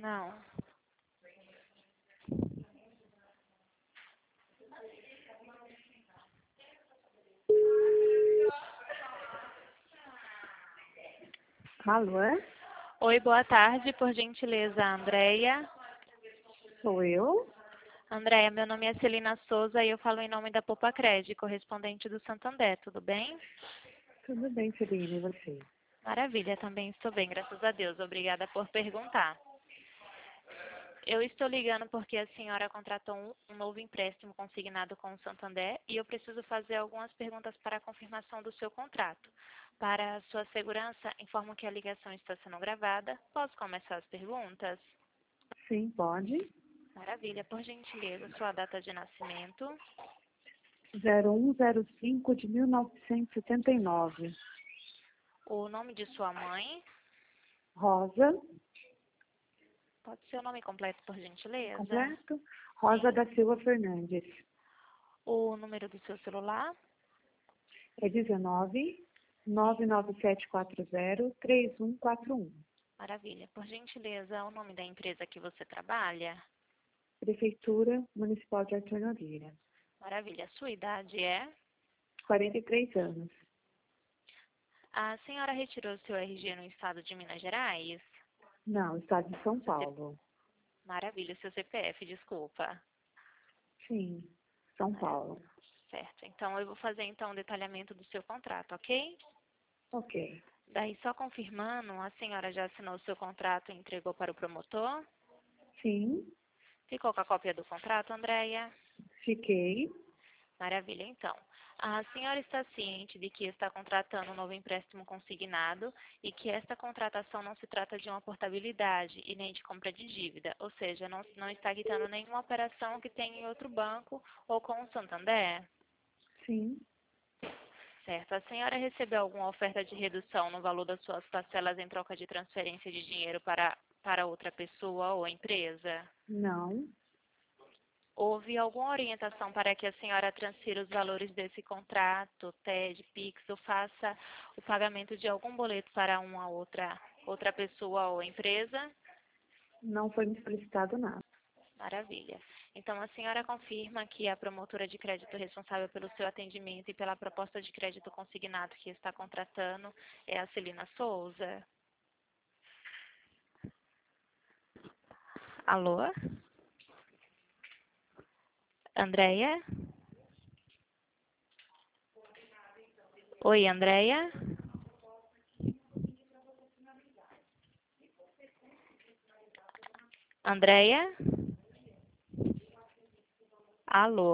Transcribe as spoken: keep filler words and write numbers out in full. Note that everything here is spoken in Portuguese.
Não. Alô, é? Oi, boa tarde, por gentileza, Andréia. Sou eu? Andréia, meu nome é Celina Souza e eu falo em nome da Popacred, correspondente do Santander, tudo bem? Tudo bem, Celina, e você? Maravilha, também estou bem, graças a Deus. Obrigada por perguntar. Eu estou ligando porque a senhora contratou um, um novo empréstimo consignado com o Santander e eu preciso fazer algumas perguntas para a confirmação do seu contrato. Para a sua segurança, informo que a ligação está sendo gravada. Posso começar as perguntas? Sim, pode. Maravilha, por gentileza, sua data de nascimento, zero um zero cinco de mil novecentos e setenta e nove. o nome de sua mãe, Rosa, pode ser o nome completo, por gentileza, completo? Rosa sim, da Silva Fernandes. o número do seu celular, É dezenove, nove nove sete quatro zero, três um quatro um. maravilha, por gentileza, o nome da empresa que você trabalha, Prefeitura Municipal de Artur Nogueira. maravilha, sua idade é? quarenta e três anos. A senhora retirou seu R G no estado de Minas Gerais? Não, estado de São Paulo. Maravilha, seu C P F, desculpa. Sim, São Maravilha, Paulo. certo. Então, eu vou fazer então o detalhamento do seu contrato, ok? Ok. Daí, só confirmando, a senhora já assinou o seu contrato e entregou para o promotor? Sim, Ficou com a cópia do contrato, Andréia? fiquei. Maravilha, então. A senhora está ciente de que está contratando um novo empréstimo consignado e que esta contratação não se trata de uma portabilidade e nem de compra de dívida, ou seja, não, não está quitando nenhuma operação que tenha em outro banco ou com o Santander? Sim. Certo. A senhora recebeu alguma oferta de redução no valor das suas parcelas em troca de transferência de dinheiro para, para outra pessoa ou empresa? Não. Houve alguma orientação para que a senhora transfira os valores desse contrato, T E D, Pix, ou faça o pagamento de algum boleto para uma outra, outra pessoa ou empresa? Não foi me solicitado nada. Maravilha. Então, a senhora confirma que a promotora de crédito responsável pelo seu atendimento e pela proposta de crédito consignado que está contratando é a Celina Souza? Alô? Andréia? Oi, Andréia? Andréia? Alô?